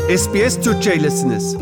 SBS Türkçe'ylesiniz.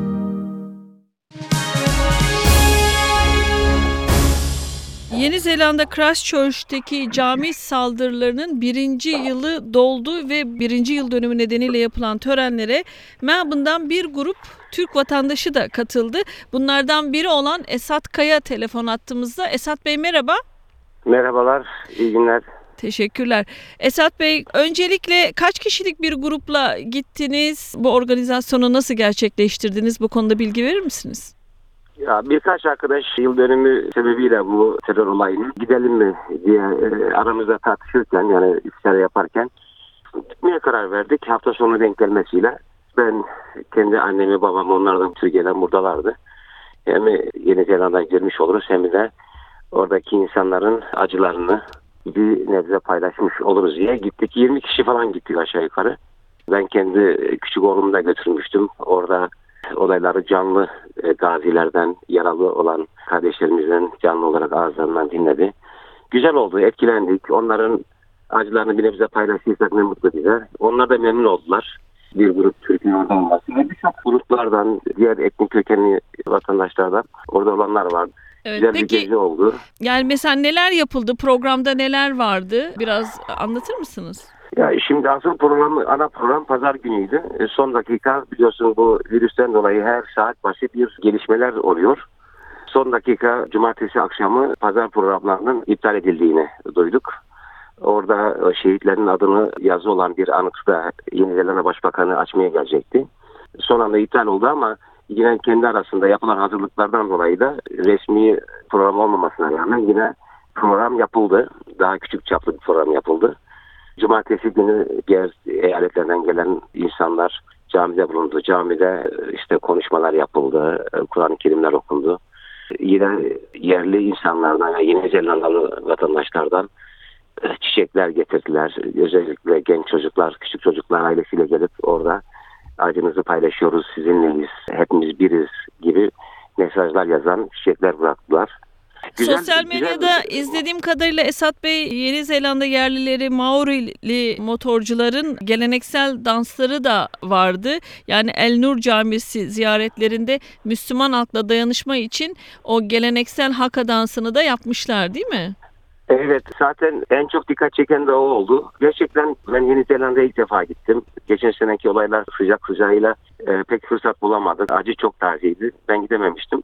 Yeni Zelanda Christchurch'teki cami saldırılarının 1. yılı doldu ve 1. yıl dönümü nedeniyle yapılan törenlere Melbourne'dan bir grup Türk vatandaşı da katıldı. Bunlardan biri olan Esat Kaya telefon attığımızda. Esat Bey merhaba. Merhabalar, iyi günler. Teşekkürler. Esat Bey, öncelikle kaç kişilik bir grupla gittiniz? Bu organizasyonu nasıl gerçekleştirdiniz? Bu konuda bilgi verir misiniz? Ya birkaç arkadaş yıl dönümü sebebiyle bu terör olayını gidelim mi diye aramızda tartışırken, yani istişare yaparken gitmeye karar verdik. Hafta sonu denk gelmesiyle ben kendi annemi babamı, onlardan Türkiye'den buradalardı. Hem Yeni Zelanda'ya girmiş oluruz hem de oradaki insanların acılarını bir nebze paylaşmış oluruz diye gittik. 20 kişi falan gittik aşağı yukarı. Ben kendi küçük oğlumu da götürmüştüm. Orada olayları canlı gazilerden, yaralı olan kardeşlerimizden canlı olarak ağızlarından dinledi. Güzel oldu, etkilendik. Onların acılarını bir nebze paylaştıysak ne mutlu bize. Onlar da memnun oldular. Bir grup Türk'ün orada olması ve birçok gruplardan, diğer etnik kökenli vatandaşlardan orada olanlar vardı. Evet, güzel peki, bir gezi oldu. Yani mesela neler yapıldı? Programda neler vardı? Biraz anlatır mısınız? Ya şimdi asıl ana program pazar günüydü. Son dakika biliyorsun bu virüsten dolayı her saat başı bir gelişmeler oluyor. Son dakika cumartesi akşamı pazar programlarının iptal edildiğini duyduk. Orada şehitlerin adını yazı olan bir anıtı da Yeni Zelanda Başbakanı açmaya gelecekti. Son anda iptal oldu ama yine kendi arasında yapılan hazırlıklardan dolayı da resmi program olmamasına rağmen yine program yapıldı. Daha küçük çaplı bir program yapıldı. Cumartesi günü diğer eyaletlerden gelen insanlar camide bulundu. Camide işte konuşmalar yapıldı. Kur'an-ı Kerimler okundu. Yine yerli insanlardan, yani Yeni Zelandalı vatandaşlardan çiçekler getirdiler. Özellikle genç çocuklar, küçük çocuklar ailesiyle gelip orada acınızı paylaşıyoruz, sizinleyiz, hepimiz biriz gibi mesajlar yazan çiçekler bıraktılar. Sosyal medyada izlediğim kadarıyla Esat Bey, Yeni Zelanda yerlileri, Maorili motorcuların geleneksel dansları da vardı. Yani El Nur Camisi ziyaretlerinde Müslüman halkla dayanışma için o geleneksel haka dansını da yapmışlar, değil mi? Evet, zaten en çok dikkat çeken de o oldu. Gerçekten ben Yeni Zelanda'ya ilk defa gittim. Geçen seneki olaylar sıcak sıcağıyla pek fırsat bulamadık. Acı çok tazeydi. Ben gidememiştim.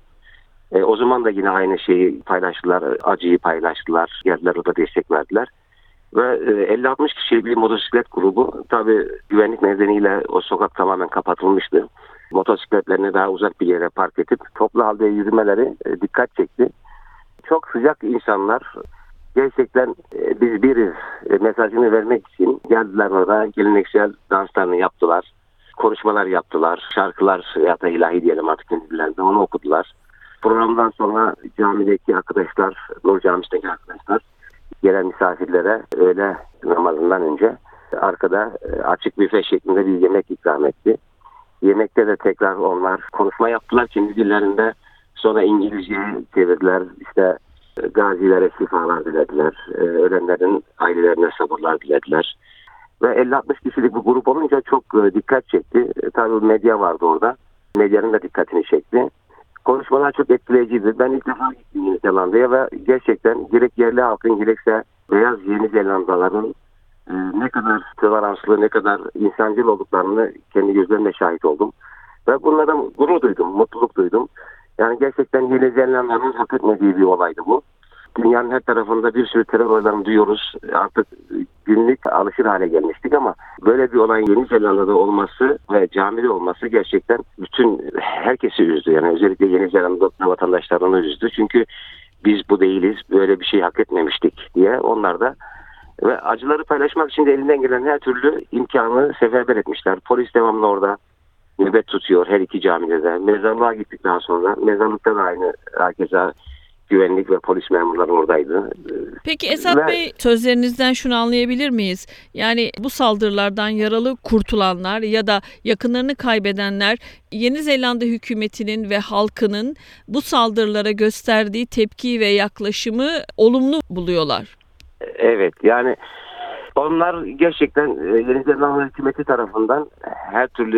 O zaman da yine aynı şeyi paylaştılar. Acıyı paylaştılar. Geldiler, orada destek verdiler. Ve 50-60 kişilik bir motosiklet grubu. Tabii güvenlik nedeniyle o sokak tamamen kapatılmıştı. Motosikletlerini daha uzak bir yere park edip toplu halde yürümeleri dikkat çekti. Çok sıcak insanlar. Gerçekten biz biriz mesajını vermek için geldiler, orada geleneksel danslarını yaptılar. Konuşmalar yaptılar. Şarkılar ya da ilahi diyelim artık kendilerinde, onu okudular. Programdan sonra camideki arkadaşlar, Nur Camisi'ndeki arkadaşlar gelen misafirlere öğle namazından önce arkada açık büfe şeklinde bir yemek ikram etti. Yemekte de tekrar onlar konuşma yaptılar kendi dillerinde. Sonra İngilizce'ye çevirdiler. İşte gazilere şifalar dilediler. Ölenlerin ailelerine sabırlar dilediler. Ve 50-60 kişilik bir grup olunca çok dikkat çekti. Tabii medya vardı orada. Medyanın da dikkatini çekti. Konuşmalar çok etkileyiciydi. Ben ilk defa gittim Yeni Zelanda'ya ve gerçekten gerek yerli halkın gerekse beyaz Yeni Zelandalıların ne kadar toleranslı, ne kadar insancıl olduklarını kendi gözlerimle şahit oldum. Ve bunlardan gurur duydum, mutluluk duydum. Yani gerçekten Yeni Zelanda'nın hak etmediği bir olaydı bu. Dünyanın her tarafında bir sürü terör olaylarını duyuyoruz. Artık günlük alışır hale gelmiştik ama böyle bir olayın Yeni Zelanda'da olması ve camide olması gerçekten bütün herkesi üzdü. Yani özellikle Yeni Zelanda vatandaşlarını üzdü. Çünkü biz bu değiliz, böyle bir şey hak etmemiştik diye onlar da ve acıları paylaşmak için de elinden gelen her türlü imkanı seferber etmişler. Polis devamlı orada nöbet tutuyor her iki camide de. Mezarlığa gittik daha sonra. Mezarlıkta da aynı herkese güvenlik ve polis memurları oradaydı. Peki Esat Bey, sözlerinizden şunu anlayabilir miyiz? Yani bu saldırılardan yaralı kurtulanlar ya da yakınlarını kaybedenler Yeni Zelanda hükümetinin ve halkının bu saldırılara gösterdiği tepkiyi ve yaklaşımı olumlu buluyorlar. Evet, yani onlar gerçekten Yeni Zelanda hükümeti tarafından her türlü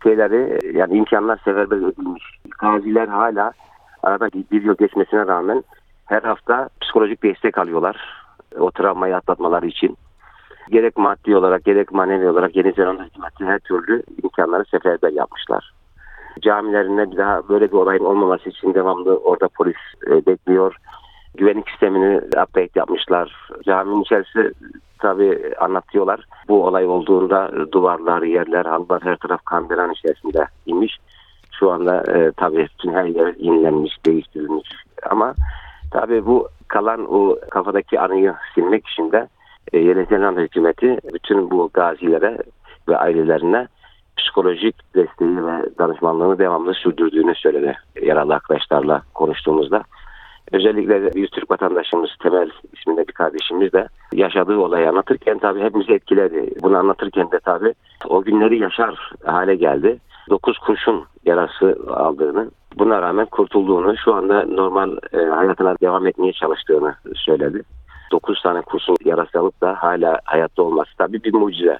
şeyleri yani imkanlar seferber edilmiş. Gaziler hala arada bir yıl geçmesine rağmen her hafta psikolojik destek alıyorlar. O travmayı atlatmaları için. Gerek maddi olarak gerek manevi olarak Yeni Zelanda hükümeti her türlü imkanları seferber yapmışlar. Camilerinde bir daha böyle bir olayın olmaması için devamlı orada polis bekliyor. Güvenlik sistemini update yapmışlar. Caminin içerisi tabii anlatıyorlar. Bu olay olduğunda duvarlar, yerler, halılar her taraf kanderan içerisinde inmiş. Şu anda tabii bütün her yer yenilenmiş, değiştirilmiş. Ama tabii bu kalan o kafadaki anıyı silmek için de Yeni Zelanda hükümeti bütün bu gazilere ve ailelerine psikolojik desteği ve danışmanlığını devamlı sürdürdüğünü söyledi yaralı arkadaşlarla konuştuğumuzda. Özellikle bir Türk vatandaşımız Temel isminde bir kardeşimiz de yaşadığı olayı anlatırken tabii hepimizi etkiledi. Bunu anlatırken de tabii o günleri yaşar hale geldi. 9 kurşun yarası aldığını, buna rağmen kurtulduğunu, şu anda normal hayatına devam etmeye çalıştığını söyledi. 9 tane kurşun yarası alıp da hala hayatta olması tabii bir mucize.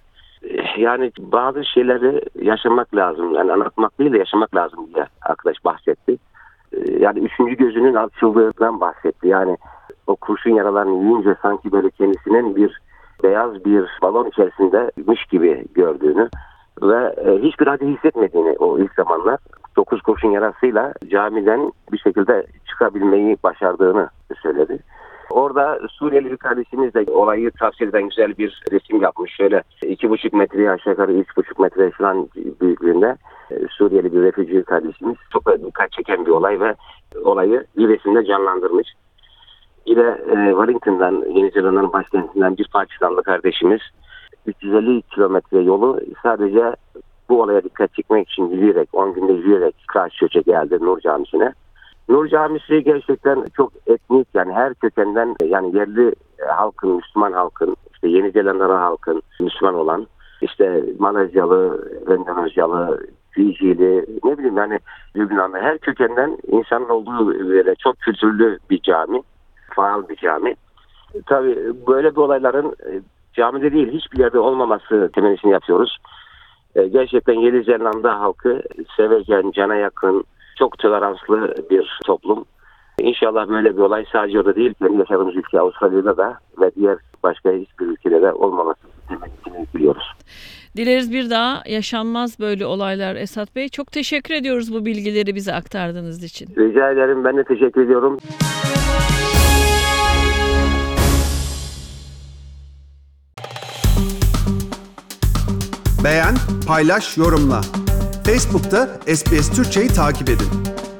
Yani bazı şeyleri yaşamak lazım. Yani anlatmak değil de yaşamak lazım diye arkadaş bahsetti. Yani 3. gözünün açıldığından bahsetti. Yani o kurşun yaralarını yiyince sanki böyle kendisinin bir beyaz bir balon içerisindeymiş gibi gördüğünü ve hiçbir acı hissetmediğini o ilk zamanlar 9 kurşun yarasıyla camiden bir şekilde çıkabilmeyi başardığını söyledi. Orada Suriyeli bir kardeşimiz de olayı tavsiye eden güzel bir resim yapmış. Şöyle 2,5 metreye aşağı yukarı 3,5 metre falan büyüklüğünde Suriyeli bir refüji kardeşimiz. Çok dikkat çeken bir olay ve olayı bir resimde canlandırmış. Yine Wellington'dan, Yeni Zelanda'nın başkentinden bir Pakistanlı kardeşimiz 350 kilometre yolu sadece bu olaya dikkat çekmek için yürüyerek, 10 günde yürüyerek Christchurch'e geldi, Nur Camisi'ne. Nur Camisi gerçekten çok etnik, yani her kökenden, yani yerli halkın, Müslüman halkın, işte Yeni Zelandalı halkın Müslüman olan, işte Malezyalı, Endonezyalı, Fijili, ne bileyim yani Lübnanlı her kökenden insanın olduğu böyle çok kültürlü bir cami, faal bir cami. Tabii böyle bir olayların camide değil hiçbir yerde olmaması temennisini yapıyoruz. Gerçekten Yeni Zelanda halkı sevecen, cana yakın, çok toleranslı bir toplum. İnşallah böyle bir olay sadece orada değil, kendi yaşadığımız ülke Avustralya'da da ve diğer başka hiçbir ülkede de olmaması temennisini biliyoruz. Dileriz bir daha yaşanmaz böyle olaylar Esat Bey. Çok teşekkür ediyoruz bu bilgileri bize aktardığınız için. Rica ederim, ben de teşekkür ediyorum. Beğen, paylaş, yorumla. Facebook'ta SBS Türkçe'yi takip edin.